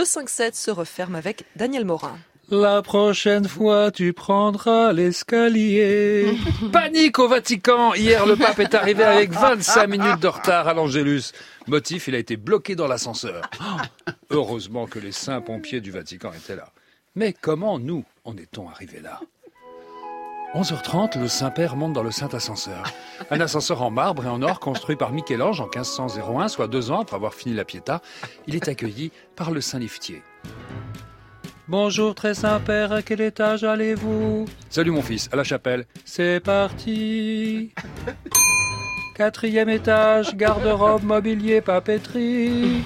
Le 5-7 se referme avec Daniel Morin. La prochaine fois, tu prendras l'escalier. Panique au Vatican. Hier, le pape est arrivé avec 25 minutes de retard à l'Angélus. Motif, il a été bloqué dans l'ascenseur. Heureusement que les saints pompiers du Vatican étaient là. Mais comment, nous, en est-on arrivés là ? 11h30, le Saint-Père monte dans le Saint-Ascenseur. Un ascenseur en marbre et en or construit par Michel-Ange en 1501, soit 2 ans après avoir fini la Pietà. Il est accueilli par le Saint-Liftier. Bonjour, très Saint-Père, à quel étage allez-vous ? Salut mon fils, à la chapelle. C'est parti. 4e étage, garde-robe, mobilier, papeterie.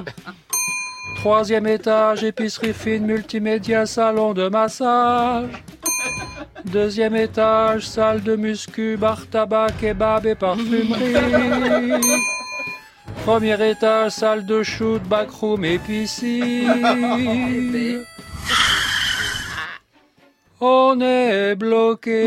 3e étage, épicerie fine, multimédia, salon de massage. 2e étage, salle de muscu, bar tabac, kebab et parfumerie. 1er étage, salle de shoot, backroom et piscine. On est bloqué.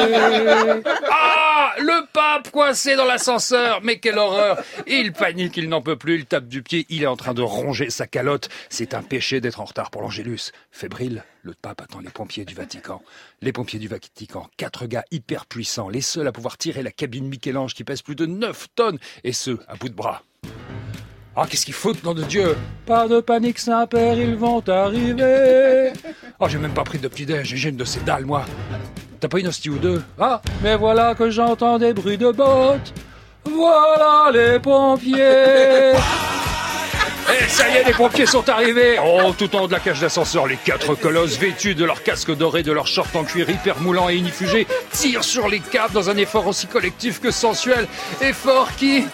Ah, le pape coincé dans l'ascenseur. Mais quelle horreur. Il panique, il n'en peut plus, il tape du pied, il est en train de ronger sa calotte. C'est un péché d'être en retard pour l'Angélus. Fébrile, le pape attend les pompiers du Vatican. Les pompiers du Vatican, 4 gars hyper puissants, les seuls à pouvoir tirer la cabine Michel-Ange qui pèse plus de 9 tonnes, et ce, à bout de bras. Ah, qu'est-ce qu'il faut, nom de Dieu ? Pas de panique, Saint-Père, ils vont arriver. Oh, j'ai même pas pris de petit-déj, j'ai une de ces dalles, moi. T'as pas une hostie ou deux ? Ah, mais voilà que j'entends des bruits de bottes. Voilà les pompiers. Eh, ça y est, les pompiers sont arrivés. Oh, tout en haut de la cage d'ascenseur, les 4 colosses vêtus de leurs casques dorés, de leurs shorts en cuir hyper moulants et inifugés tirent sur les câbles dans un effort aussi collectif que sensuel. Effort qui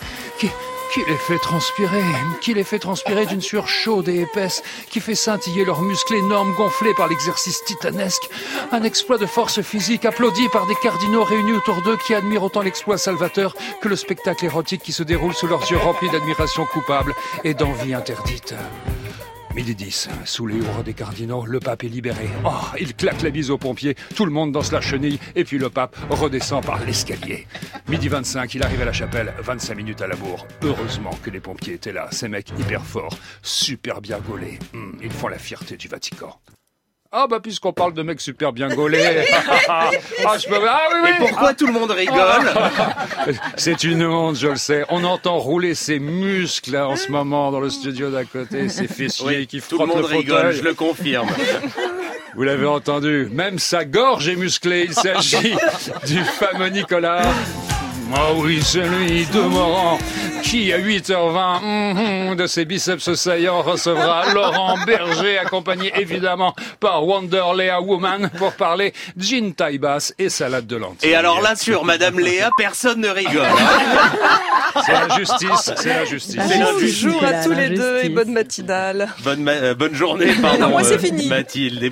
les fait transpirer d'une sueur chaude et épaisse, qui fait scintiller leurs muscles énormes gonflés par l'exercice titanesque. Un exploit de force physique applaudi par des cardinaux réunis autour d'eux qui admirent autant l'exploit salvateur que le spectacle érotique qui se déroule sous leurs yeux remplis d'admiration coupable et d'envie interdite. 12h10, sous les hurrahs des cardinaux, le pape est libéré. Oh, il claque la bise aux pompiers, tout le monde danse la chenille, et puis le pape redescend par l'escalier. 12h25, il arrive à la chapelle, 25 minutes à la bourre. Heureusement que les pompiers étaient là, ces mecs hyper forts, super bien gaulés. Ils font la fierté du Vatican. Ah bah puisqu'on parle de mecs super bien gaulés. Ah oui. Et pourquoi tout le monde rigole ? C'est une honte, je le sais. On entend rouler ses muscles là, en ce moment dans le studio d'à côté, ses fessiers qui frottent le fauteuil. Tout le monde rigole, je le confirme. Vous l'avez entendu, même sa gorge est musclée. Il s'agit du fameux Nicolas. Ah oui, celui de Morand qui, à 8h20, de ses biceps saillants, recevra Laurent Berger, accompagné évidemment par Wonder Léa Woman pour parler gin taille basse et salade de lentilles. Et alors là, sur Madame Léa, personne ne rigole. C'est la justice, c'est la justice. Bonjour à tous les deux et bonne matinale. Bonne journée, pardon. Non, moi c'est fini. Mathilde.